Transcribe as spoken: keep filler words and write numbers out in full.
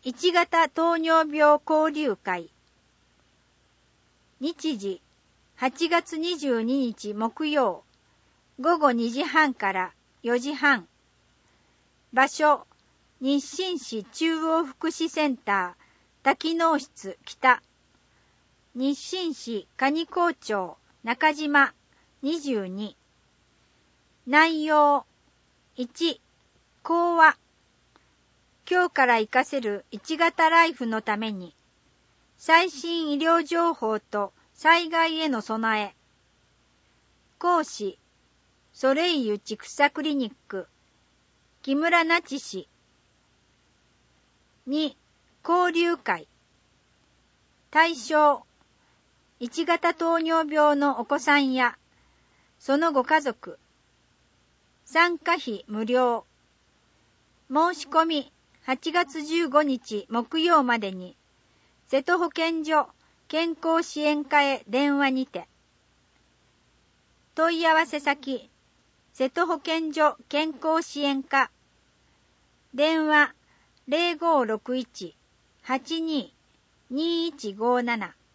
いち型糖尿病交流会。日時はちがつにじゅうににち木曜ごごにじはんからよじはん。場所日清市中央福祉センター多機能室北。日清市上高町中島にじゅうに。内容いち、講話。今日から活かせるいち型ライフのために、最新医療情報と災害への備え。講師、ソレイユ千草クリニック、木村那智氏。に、交流会。対象、いち型糖尿病のお子さんや、そのご家族。参加費無料。申し込みはちがつじゅうごにち木曜までに、瀬戸保健所健康支援課へ電話にて。問い合わせ先、瀬戸保健所健康支援課。電話 ゼロごろくいち はちにー にーいちごーなな。